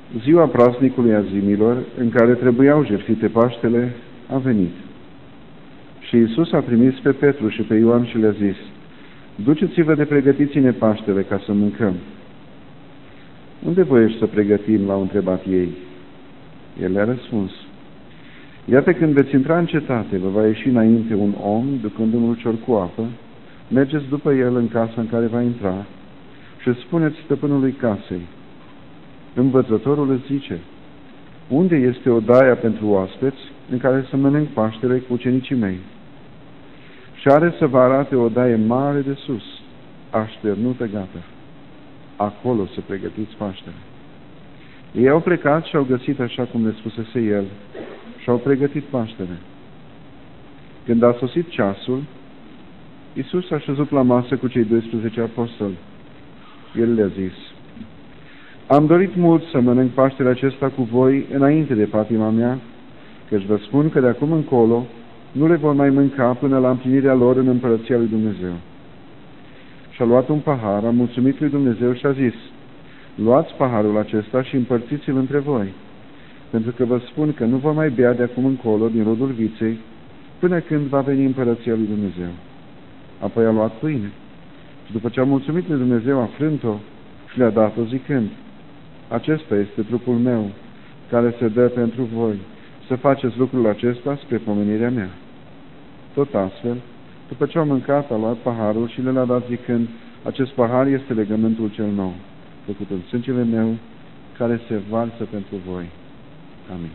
Ziua praznicului Azimilor, în care trebuiau jertfite Paștele, a venit. Și Iisus a trimis pe Petru și pe Ioan și le-a zis: duceți-vă de pregătiți-ne Paștele ca să mâncăm. Unde voiești să pregătim? L-au întrebat ei. El le-a răspuns: iată, când veți intra în cetate, vă va ieși înainte un om, ducând un ulcior cu apă, mergeți după el în casa în care va intra și spuneți stăpânului casei: învățătorul îți zice, unde este odaia pentru oaspeți în care să mănânc Paștele cu ucenicii mei? Și are să vă arate o odaie mare de sus, așternută gata. Acolo să pregătiți Paștele. Ei au plecat și au găsit așa cum le spusese el și au pregătit Paștele. Când a sosit ceasul, Iisus a șezut la masă cu cei 12 apostoli. El le-a zis: am dorit mult să mănânc Paștele acesta cu voi înainte de patima mea, căci vă spun că de acum încolo nu le vor mai mânca până la împlinirea lor în Împărăția lui Dumnezeu. Și-a luat un pahar, a mulțumit lui Dumnezeu și a zis: luați paharul acesta și împărțiți-l între voi, pentru că vă spun că nu vă mai bea de acum încolo din rodul viței, până când va veni Împărăția lui Dumnezeu. Apoi a luat pâine și după ce a mulțumit lui Dumnezeu, a frânt-o și le-a dat-o zicând: acesta este trupul meu, care se dă pentru voi. Să faceți lucrul acesta spre pomenirea mea. Tot astfel, după ce au mâncat, a luat paharul și le-a dat zicând: acest pahar este legământul cel nou, făcut în sângele meu, care se varsă pentru voi. Amin.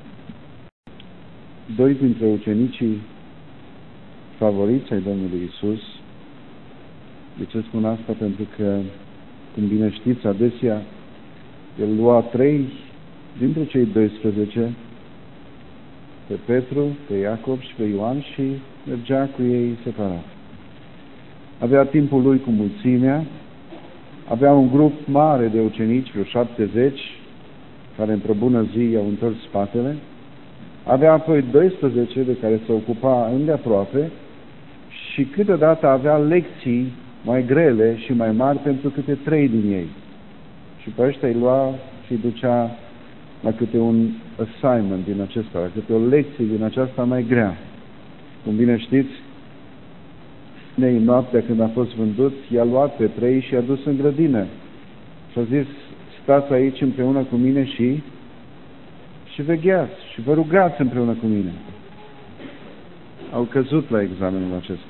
Doi dintre ucenicii favoriți ai Domnului Iisus. De ce spun asta? Pentru că, cum bine știți, adesea el lua 3 dintre cei 12, pe Petru, pe Iacob și pe Ioan, și mergea cu ei separat. Avea timpul lui cu mulțimea, avea un grup mare de ucenici, vreo 70, care într-o bună zi i-au întors spatele, avea apoi 12 de care se ocupa îndeaproape și câteodată avea lecții mai grele și mai mari pentru câte 3 din ei. Și pe ăștia îi lua și îi ducea la câte un assignment din acesta, la câte o lecție din aceasta mai grea. Cum bine știți, Nei, noaptea când a fost vândut, i-a luat pe 3 și i-a dus în grădină. Și a zis: stați aici împreună cu mine și vegheați și vă rugați împreună cu mine. Au căzut la examenul acesta.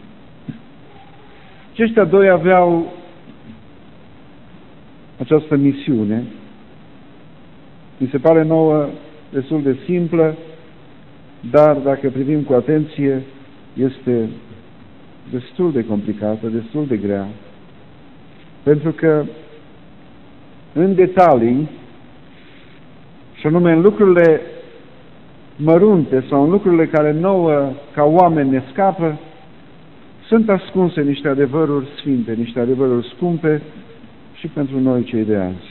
Aceștia 2 aveau această misiune. Mi se pare nouă destul de simplă, dar dacă privim cu atenție, este destul de complicată, destul de grea, pentru că în detalii, și anume în lucrurile mărunte sau în lucrurile care nouă ca oameni ne scapă, sunt ascunse niște adevăruri sfinte, niște adevăruri scumpe și pentru noi cei de azi.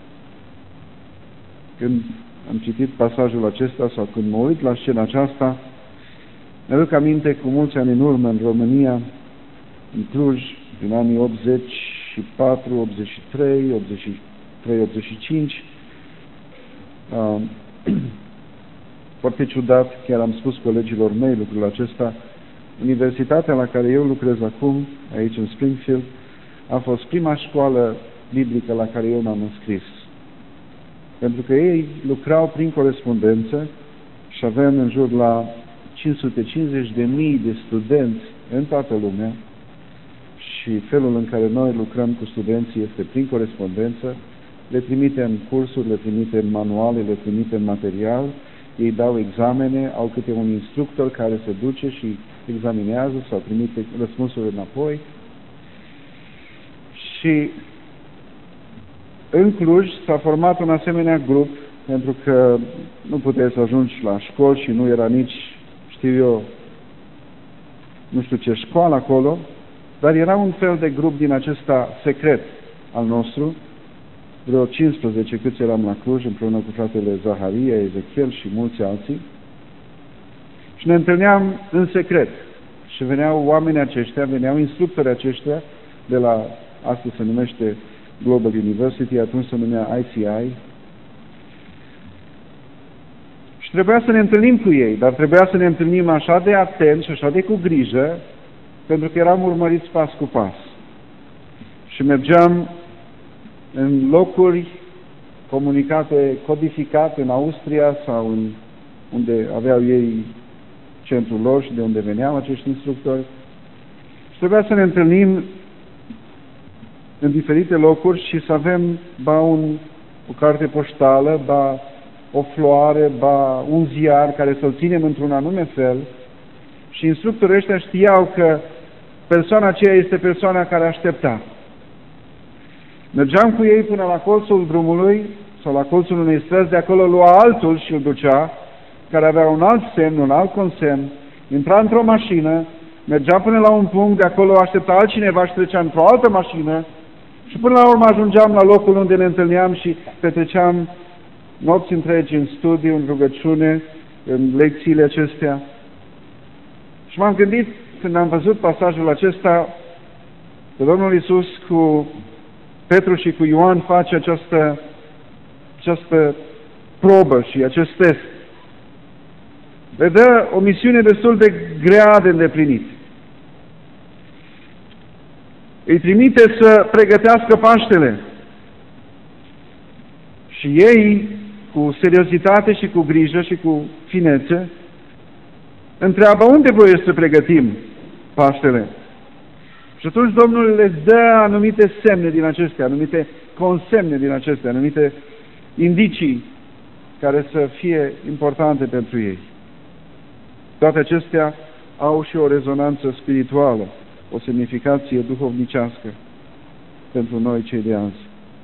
Când am citit pasajul acesta sau când mă uit la scena aceasta, mi-aduc aminte cu mulți ani în urmă în România, în Cluj, din anii 84, 83, 83, 85. Foarte ciudat, chiar am spus colegilor mei lucrul acesta, universitatea la care eu lucrez acum, aici în Springfield, a fost prima școală biblică la care eu m-am înscris. Pentru că ei lucrau prin corespondență și avem în jur la 550.000 de studenți în toată lumea și felul în care noi lucrăm cu studenții este prin corespondență. Le trimitem cursuri, le trimitem manuale, le trimitem material, ei dau examene, au câte un instructor care se duce și examinează sau trimite răspunsurile înapoi. Și în Cluj s-a format un asemenea grup, pentru că nu puteai să ajungi la școli și nu era nici, știu eu, nu știu ce școală acolo, dar era un fel de grup din acesta secret al nostru, vreo 15 câți eram la Cluj, împreună cu fratele Zaharia, Ezechiel și mulți alții, și ne întâlneam în secret. Și veneau oamenii aceștia, veneau instructorii aceștia de la, astăzi se numește Global University, atunci se numea ICI, Și trebuia să ne întâlnim cu ei, dar trebuia să ne întâlnim așa de atent și așa de cu grijă, pentru că eram urmăriți pas cu pas. Și mergeam în locuri comunicate, codificate în Austria sau unde aveau ei centrul lor și de unde veneau acești instructori. Și trebuia să ne întâlnim în diferite locuri și să avem o carte poștală, o floare, un ziar care să-l ținem într-un anume fel. Și instructorii ăștia știau că persoana aceea este persoana care aștepta. Mergeam cu ei până la colțul drumului sau la colțul unei străzi, de acolo lua altul și îl ducea, care avea un alt semn, un alt consemn, intra într-o mașină, mergea până la un punct, de acolo aștepta altcineva și trecea într-o altă mașină și până la urmă ajungeam la locul unde ne întâlneam și petreceam nopți întregi în studiu, în rugăciune, în lecțiile acestea. Și m-am gândit, când am văzut pasajul acesta, că Domnul Iisus cu Petru și cu Ioan face această probă și acest test. Le dă o misiune destul de grea de îndeplinit. Îi trimite să pregătească Paștele. Și ei, cu seriozitate și cu grijă și cu finețe, întreabă unde voie să pregătim Paștele. Și atunci Domnul le dă anumite semne din acestea, anumite consemne din acestea, anumite indicii care să fie importante pentru ei. Toate acestea au și o rezonanță spirituală, o semnificație duhovnicească pentru noi cei de azi.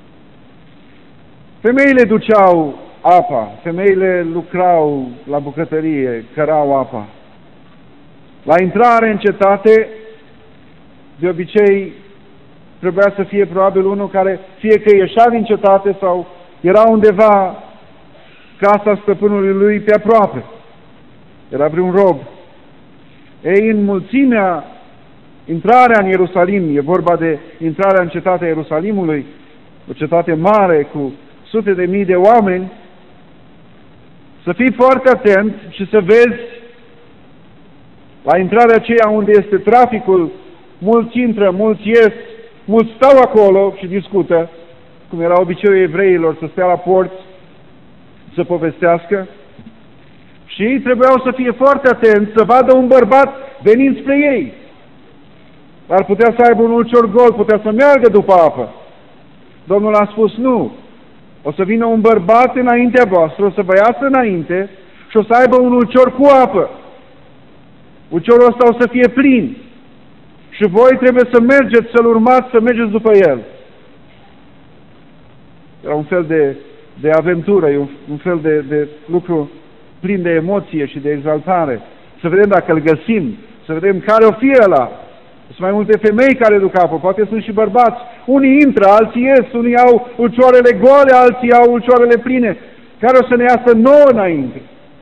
Femeile duceau apa, femeile lucrau la bucătărie, cărau apa. La intrare în cetate, de obicei, trebuia să fie probabil unul care fie că ieșea din cetate sau era undeva casa stăpânului lui pe aproape. Era vreun rob. Ei, în mulțimea, intrarea în Ierusalim, e vorba de intrarea în cetatea Ierusalimului, o cetate mare cu sute de mii de oameni, să fii foarte atent și să vezi la intrarea aceea unde este traficul, mulți intră, mulți ies, mulți stau acolo și discută, cum era obiceiul evreilor să stea la porți, să povestească, și ei trebuiau să fie foarte atenți, să vadă un bărbat venind spre ei. Ar putea să aibă un ulcior gol, putea să meargă după apă. Domnul a spus, nu, o să vină un bărbat înaintea voastră, o să vă iasă înainte și o să aibă un ulcior cu apă. Ulciorul ăsta o să fie plin. Și voi trebuie să mergeți, să-l urmați, să mergeți după el. Era un fel de aventură, un fel de lucru plin de emoție și de exaltare. Să vedem dacă îl găsim, să vedem care o fie ăla. Sunt mai multe femei care duc apă, poate sunt și bărbați. Unii intră, alții ies, unii au ulcioarele goale, alții au ulcioarele pline. Care o să ne iasă nouă înainte?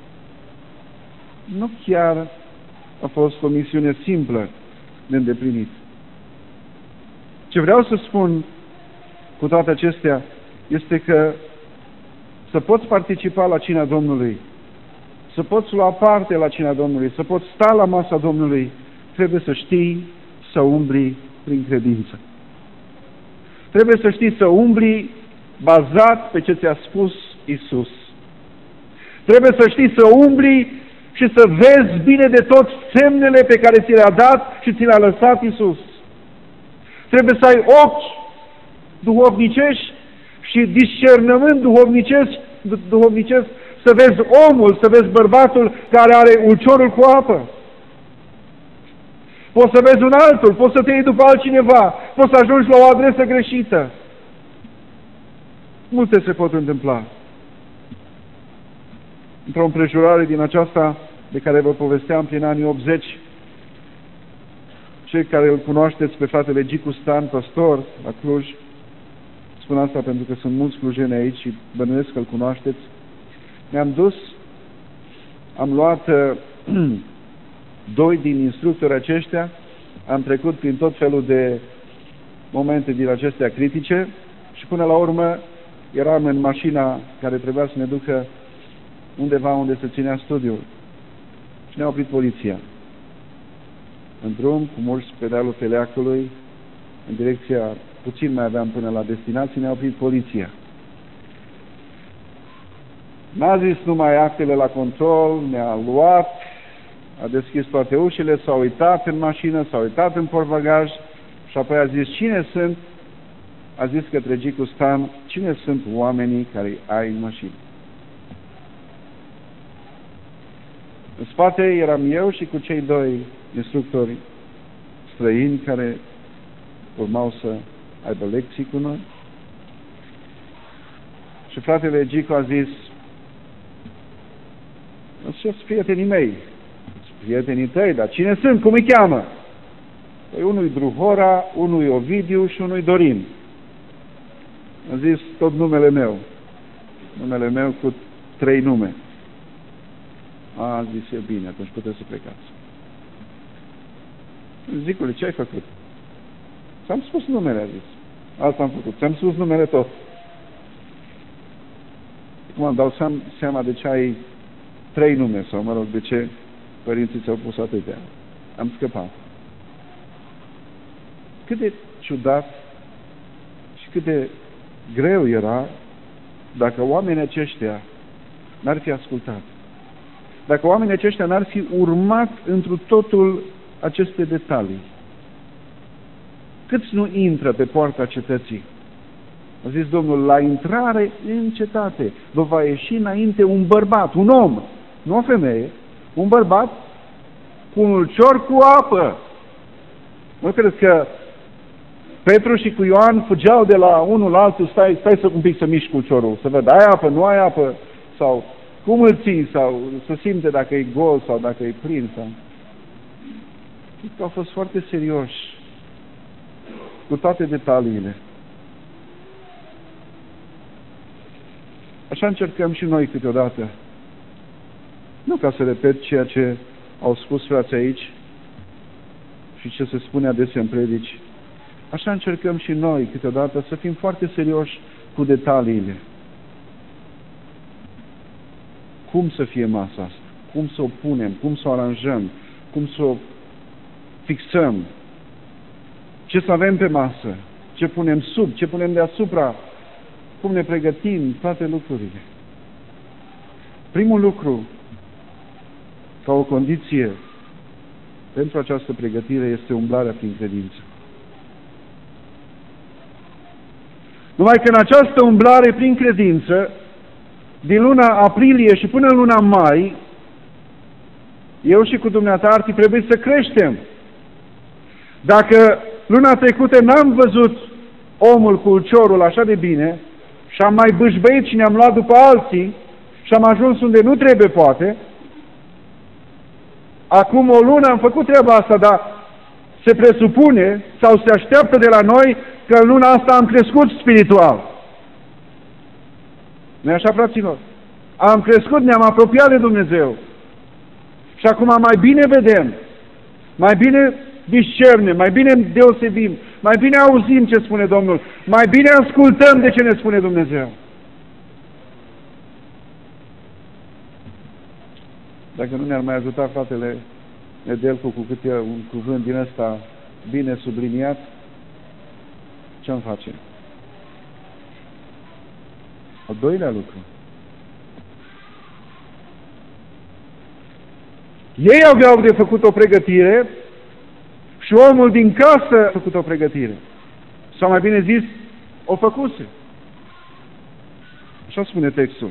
Nu chiar a fost o misiune simplă de îndeplinit. Ce vreau să spun cu toate acestea este că să poți participa la cina Domnului, să poți lua parte la cina Domnului, să poți sta la masa Domnului, trebuie să știi să umbli prin credință. Trebuie să știi să umbli bazat pe ce ți-a spus Isus. Trebuie să știi să umbli și să vezi bine de tot semnele pe care ți le-a dat și ți le-a lăsat Isus. Trebuie să ai ochi duhovnicești și discernământ duhovnicesc, să vezi omul, să vezi bărbatul care are ulciorul cu apă. Poți să vezi un altul, poți să te iei după altcineva, poți să ajungi la o adresă greșită. Multe se pot întâmpla. Într-o împrejurare din aceasta de care vă povesteam prin anii 80, cei care îl cunoașteți pe fratele Gicu Stan, păstor la Cluj, spun asta pentru că sunt mulți clujeni aici și bănuiesc că îl cunoașteți, ne-am dus, am luat doi din instructori aceștia, am trecut prin tot felul de momente din acestea critice și până la urmă eram în mașina care trebuia să ne ducă undeva unde se ținea studiul și ne-a oprit poliția. În drum, cu mulți pe dealul Teleacului, în direcția, puțin mai aveam până la destinație, ne-a oprit poliția. N-a zis numai actele la control, ne-a luat, a deschis toate ușile, s-a uitat în mașină, s-a uitat în portbagaj și apoi a zis, cine sunt? A zis către Gicu Stan, cine sunt oamenii care ai în mașină? În spate eram eu și cu cei doi instructori străini care urmau să aibă lecții cu noi. Și fratele Gicu a zis, ăștia sunt prietenii mei. Prietenii tăi, dar cine sunt? Cum îi cheamă? Păi unul-i Druhora, unul-i Ovidiu și unul-i Dorin. Am zis tot numele meu. Numele meu cu 3 nume. A zis, e bine, atunci puteți să plecați. Zicule, ce ai făcut? Ți-am spus numele, a zis. Asta am făcut. Ți-am spus numele tot. Acum îmi dau seama de ce ai 3 nume, sau mă rog, de ce părinții ți-au pus atâtea. Am scăpat. Cât de ciudat și cât de greu era dacă oamenii aceștia n-ar fi ascultat. Dacă oamenii aceștia n-ar fi urmat întru totul aceste detalii. Câți nu intră pe poarta cetății? A zis Domnul, la intrare în cetate vă va ieși înainte un bărbat, un om, nu o femeie, un bărbat cu un ulcior cu apă. Nu cred că Petru și cu Ioan fugeau de la unul la altul, stai un pic să mișc ulciorul, să văd, ai apă, nu ai apă, sau cum îl ții, sau să simte dacă e gol sau dacă e plin. Sau... Cred că au fost foarte serioși cu toate detaliile. Așa încercăm și noi câteodată. Nu ca să repet ceea ce au spus frații aici și ce se spune adesea în predici. Așa încercăm și noi câteodată să fim foarte serioși cu detaliile. Cum să fie masa asta? Cum să o punem? Cum să o aranjăm? Cum să o fixăm? Ce să avem pe masă? Ce punem sub? Ce punem deasupra? Cum ne pregătim? Toate lucrurile. Primul lucru, ca o condiție pentru această pregătire, este umblarea prin credință. Numai că în această umblare prin credință, din luna aprilie și până în luna mai, eu și cu dumneata ar fi trebuit să creștem. Dacă luna trecută n-am văzut omul cu ulciorul așa de bine și am mai bâșbăit și ne-am luat după alții și am ajuns unde nu trebuie, poate, acum o lună am făcut treaba asta, dar se presupune sau se așteaptă de la noi că în luna asta am crescut spiritual. Nu-i așa, fraților? Am crescut, ne-am apropiat de Dumnezeu. Și acum mai bine vedem, mai bine discernem, mai bine deosebim, mai bine auzim ce spune Domnul, mai bine ascultăm de ce ne spune Dumnezeu. Dacă nu ne-ar mai ajuta fratele Nedelcu cu câte un cuvânt din ăsta bine subliniat, ce-am face? Al doilea lucru. Ei aveau de făcut o pregătire și omul din casă a făcut o pregătire. Sau mai bine zis, o făcuse. Așa spune textul.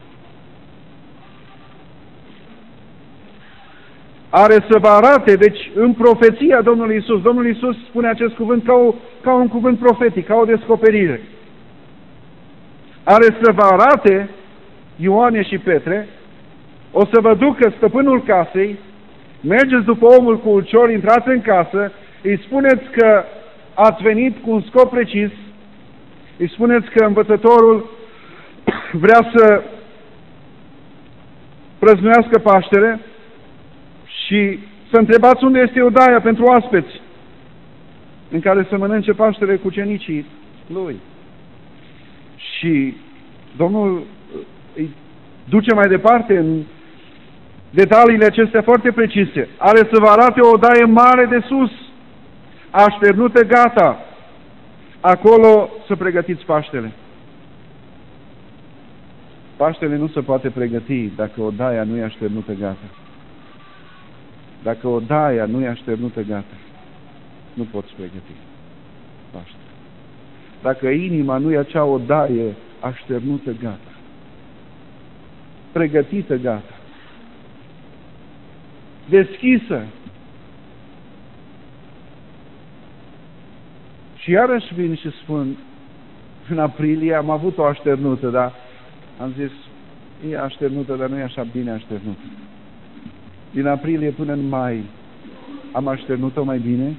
Are să vă arate, deci în profeția Domnului Iisus, Domnul Iisus spune acest cuvânt ca un cuvânt profetic, ca o descoperire. Are să vă arate, Ioane și Petre, o să vă ducă stăpânul casei, mergeți după omul cu ulcior, intrați în casă, îi spuneți că ați venit cu un scop precis, îi spuneți că învățătorul vrea să prăznuiască Paștele și să întrebați unde este odaia pentru oaspeți în care să mănânce Paștele cu ucenicii lui. Și Domnul îi duce mai departe în detaliile acestea foarte precise. Are să vă arate o odaie mare de sus, așternută gata. Acolo să pregătiți Paștele. Paștele nu se poate pregăti dacă odaia nu e așternută gata. Dacă odaia nu e așternută gata, nu poți pregăti Paștele. Dacă inima nu e acea odaie așternută gata, pregătită gata, deschisă. Și iarăși vin și spun, în aprilie am avut o așternută, dar am zis, e așternută, dar nu e așa bine așternută. Din aprilie până în mai, am așternut-o mai bine?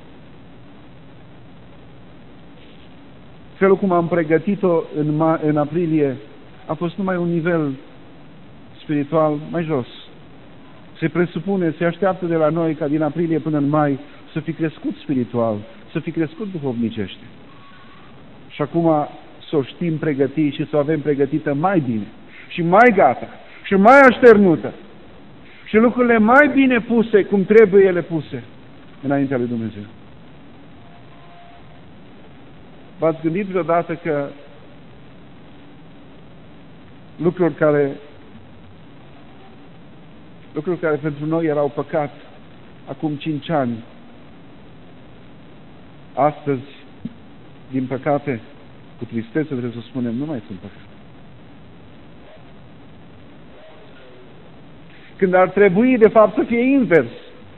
Felul cum am pregătit-o în aprilie a fost numai un nivel spiritual mai jos. Se presupune, se așteaptă de la noi ca din aprilie până în mai să fi crescut spiritual, să fi crescut duhovnicește. Și acum să o știm pregăti și să o avem pregătită mai bine și mai gata și mai așternută și lucrurile mai bine puse cum trebuie ele puse înaintea lui Dumnezeu. V-ați gândit vreodată că lucruri care pentru noi erau păcat acum 5 ani, astăzi, din păcate, cu tristețe trebuie să spunem, nu mai sunt păcat. Când ar trebui, de fapt, să fie invers.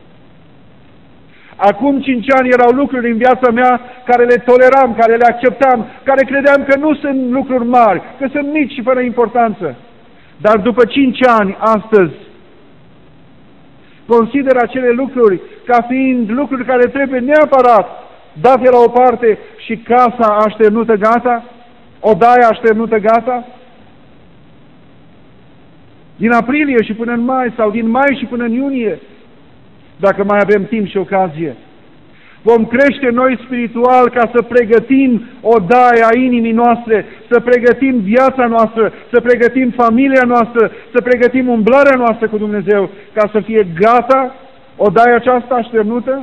Acum 5 ani erau lucruri în viața mea care le toleram, care le acceptam, care credeam că nu sunt lucruri mari, că sunt mici și fără importanță. Dar după 5 ani, astăzi, consider acele lucruri ca fiind lucruri care trebuie neapărat date la o parte și casa așternută gata, odaia așternută gata. Din aprilie și până în mai sau din mai și până în iunie, dacă mai avem timp și ocazie, vom crește noi spiritual ca să pregătim odaia inimii noastre, să pregătim viața noastră, să pregătim familia noastră, să pregătim umblarea noastră cu Dumnezeu, ca să fie gata odaia aceasta așternută?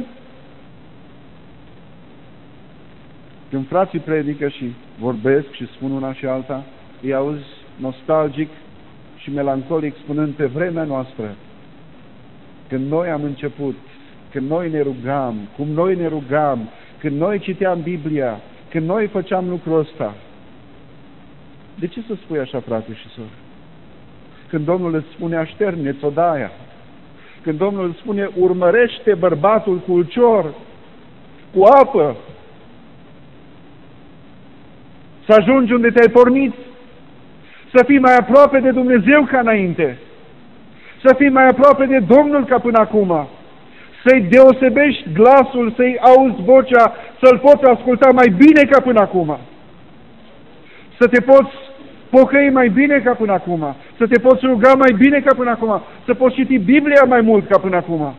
Când frații predică și vorbesc și spun una și alta, îi auzi nostalgic și melancolic spunând pe vremea noastră, când noi am început, când noi ne rugam, cum noi ne rugam, când noi citeam Biblia, când noi făceam lucrul ăsta. De ce să spui așa, frate și soră? Când Domnul îți spune așterne-ți odaia, când Domnul îți spune urmărește bărbatul cu ulcior, cu apă, să ajungi unde te-ai pornit, să fii mai aproape de Dumnezeu ca înainte, să fii mai aproape de Domnul ca până acum, să-i deosebești glasul, să-i auzi vocea, să-L poți asculta mai bine ca până acum, să te poți pocăi mai bine ca până acum, să te poți ruga mai bine ca până acum, să poți citi Biblia mai mult ca până acum.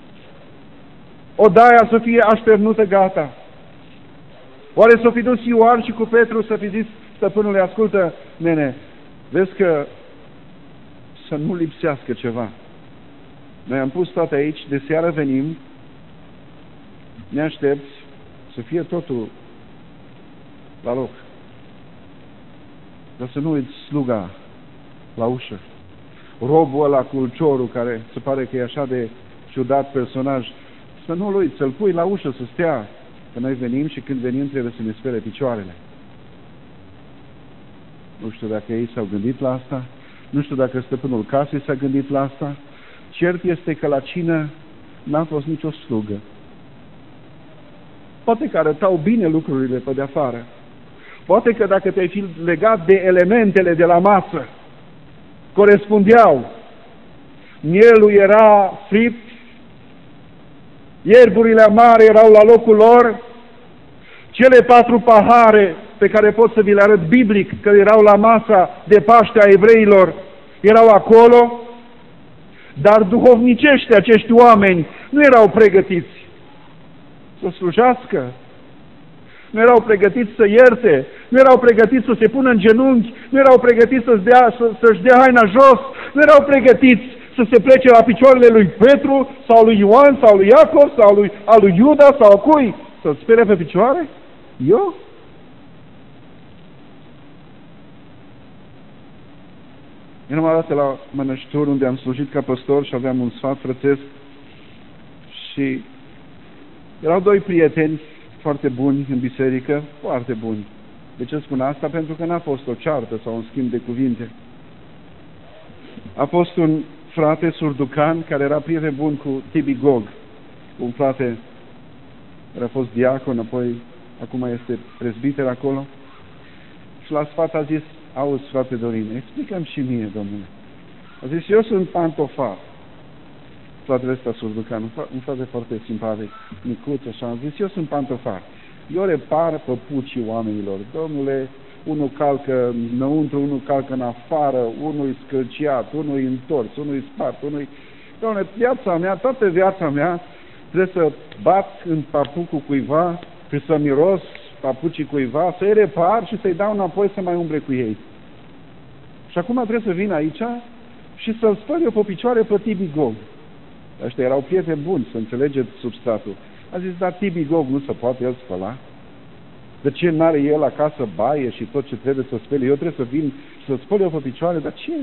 Odaia să fie așternută gata. Oare s-o fi dus Ioan și cu Petru să fi zis stăpânului, ascultă, nene, vezi că să nu lipsească ceva. Noi am pus toate aici, de seară venim, ne aștepți să fie totul la loc. Dar să nu uiți sluga la ușă. Robul ăla cu ulciorul, care se pare că e așa de ciudat personaj, să nu-l uiți, să-l pui la ușă, să stea. Că noi venim și când venim trebuie să ne spere picioarele. Nu știu dacă ei s-au gândit la asta, nu știu dacă stăpânul casei s-a gândit la asta. Cert este că la cină n-a fost nicio slugă. Poate că arătau bine lucrurile pe de-afară. Poate că dacă te-ai fi legat de elementele de la masă, corespundeau. Mielul era fript, ierburile amare erau la locul lor, cele 4 pahare pe care pot să vi le arăt biblic, că erau la masa de Paște a evreilor, erau acolo, dar duhovnicește acești oameni nu erau pregătiți să slujească, nu erau pregătiți să ierte, nu erau pregătiți să se pună în genunchi, nu erau pregătiți să-și dea haina jos, nu erau pregătiți să se plece la picioarele lui Petru, sau lui Ioan, sau lui Iacov, sau lui Iuda, sau cui? Să-l spere pe picioare? Eu? Eu m-am dat la Mănăștur, unde am slujit ca păstor și aveam un sfat frățesc și erau doi prieteni foarte buni în biserică, foarte buni. De ce spun asta? Pentru că n-a fost o ceartă sau un schimb de cuvinte. A fost un frate surducan care era prieten bun cu Tibi Gog, un frate care a fost diacon, apoi acum este prezbiter acolo. Și la sfat a zis: auzi, frate Dorine, explică-mi și mie, domnule. A zis: eu sunt pantofar. Fratele ăsta surducan, un frate foarte simpatic, micuț, așa, am zis: eu sunt pantofar. Eu repar păpucii oamenilor. Domnule, unul calcă înăuntru, unul calcă în afară, unul e scălciat, unul e întors, unul e spart, unul e... Domnule, viața mea, toată viața mea, trebuie să bat în papucul cuiva, trebuie să miros papucii cuiva, să-i repar și să-i dau înapoi să mai umbre cu ei. Și acum trebuie să vin aici și să-l spăl eu pe picioare pe Tibi Gog. Ăștia erau prieteni buni, să înțelegeți substratul. A zis: dar Tibi Gog nu se poate el spăla? De ce n-are el acasă baie și tot ce trebuie să spele? Eu trebuie să vin să spăl eu pe picioare? Dar ce?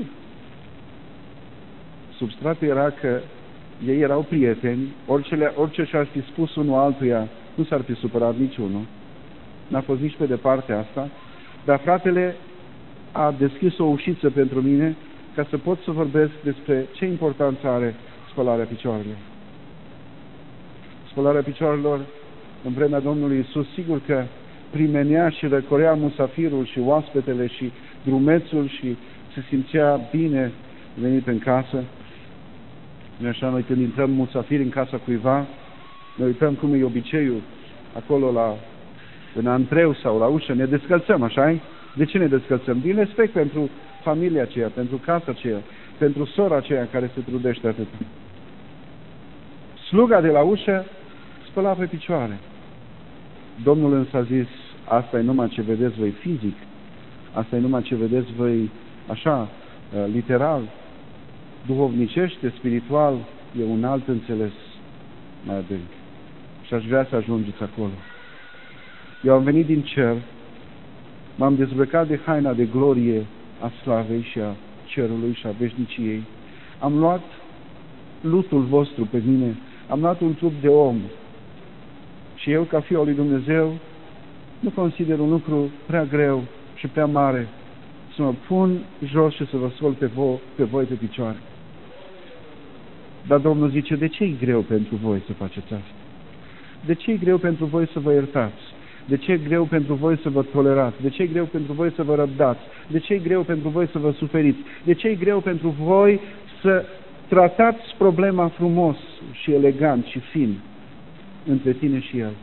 Substratul era că ei erau prieteni, orice și-ar fi spus unul altuia, nu s-ar fi supărat niciunul. N-a fost nici pe departe asta, dar fratele a deschis o ușiță pentru mine ca să pot să vorbesc despre ce importanță are spălarea picioarelor. Spălarea picioarelor în vremea Domnului Iisus, sigur că primenea și răcorea musafirul și oaspetele și drumețul și se simțea bine venit în casă. Noi așa, noi când intrăm musafiri în casa cuiva, noi uităm cum e obiceiul acolo în antreu sau la ușă, ne descălțăm, așa-i? De ce ne descălțăm? Din respect pentru familia aceea, pentru casa aceea, pentru sora aceea care se trudește atât. Sluga de la ușă spăla pe picioare. Domnul însă a zis: asta e numai ce vedeți voi fizic, asta e numai ce vedeți voi așa, literal, duhovnicește, spiritual, e un alt înțeles mai adânc. Și aș vrea să ajungeți acolo. Eu am venit din cer, m-am dezbrăcat de haina de glorie a slavei și a cerului și a veșniciei. Am luat lutul vostru pe mine, am luat un trup de om. Și eu, ca fiul lui Dumnezeu, nu consider un lucru prea greu și prea mare să mă pun jos și să vă spăl pe voi pe picioare. Dar Domnul zice: de ce e greu pentru voi să faceți asta? De ce e greu pentru voi să vă iertați? De ce e greu pentru voi să vă tolerați? De ce e greu pentru voi să vă răbdați? De ce e greu pentru voi să vă suferiți? De ce e greu pentru voi să tratați problema frumos și elegant și fin între tine și el?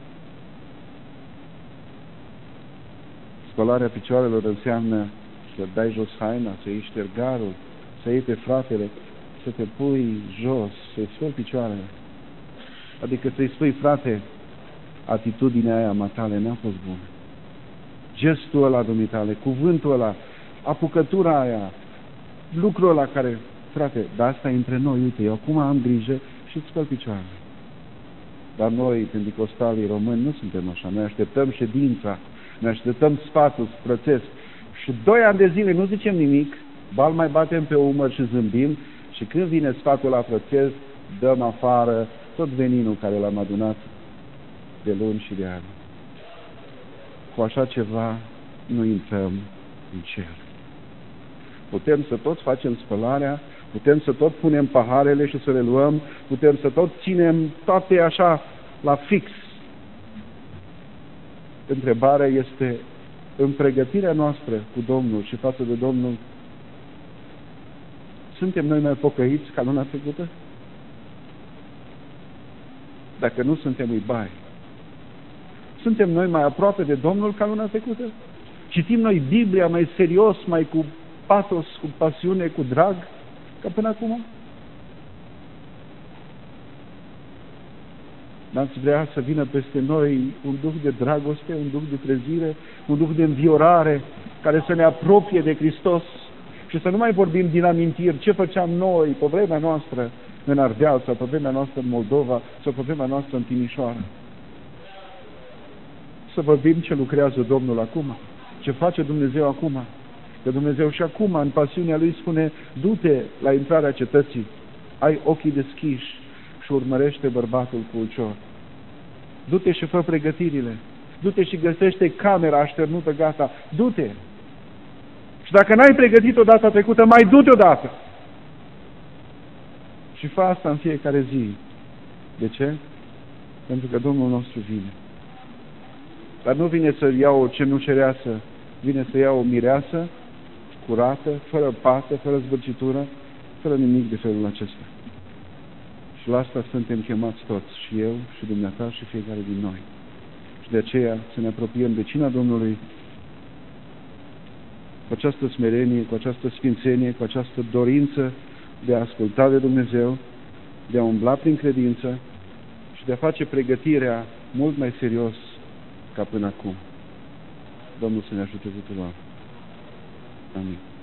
Spălarea picioarelor înseamnă să dai jos haina, să iei ștergarul, să iei pe fratele, să te pui jos, să-i speli picioarele. Adică să-i spui: frate, atitudinea aia matale n-a fost bună. Gestul ăla, dumitale, cuvântul ăla, apucătura aia, lucrul ăla care, frate, dar asta e între noi, uite, eu acum am grijă și îți spăl picioarele. Dar noi, penticostalii români, nu suntem așa. Noi așteptăm ședința, noi așteptăm sfatul frățesc și 2 ani de zile nu zicem nimic, bal mai batem pe umăr și zâmbim și când vine sfatul la frățesc, dăm afară tot veninul care l-am adunat de luni și de ani. Cu așa ceva nu intrăm în cer. Putem să tot facem spălarea, putem să tot punem paharele și să le luăm, putem să tot ținem toate așa la fix. Întrebarea este: în pregătirea noastră cu Domnul și față de Domnul, suntem noi mai pocăiți ca luna trecută? Dacă nu suntem, îi bai. Suntem noi mai aproape de Domnul ca luna trecută? Citim noi Biblia mai serios, mai cu patos, cu pasiune, cu drag, ca până acum? N-ați vrea să vină peste noi un duh de dragoste, un duh de trezire, un duh de înviorare, care să ne apropie de Hristos și să nu mai vorbim din amintiri ce făceam noi pe vremea noastră în Ardeal sau pe vremea noastră în Moldova sau pe vremea noastră în Timișoara. Să vorbim ce lucrează Domnul acum, ce face Dumnezeu acum. Că Dumnezeu și acum, în pasiunea Lui, spune: du-te la intrarea cetății, ai ochii deschiși și urmărește bărbatul cu ulcior. Du-te și fă pregătirile. Du-te și găsește camera așternută gata. Du-te! Și dacă n-ai pregătit-o data trecută, mai du-te odată! Și fă asta în fiecare zi. De ce? Pentru că Domnul nostru vine. Dar nu vine să ia o cenușereasă, vine să ia o mireasă curată, fără pată, fără zbârcitură, fără nimic de felul acesta. Și la asta suntem chemați toți, și eu, și dumneata, și fiecare din noi. Și de aceea să ne apropiem de cina Domnului cu această smerenie, cu această sfințenie, cu această dorință de a asculta de Dumnezeu, de a umbla prin credință și de a face pregătirea mult mai serios ca până acum. Domnul să ne ajute tuturor. Amin.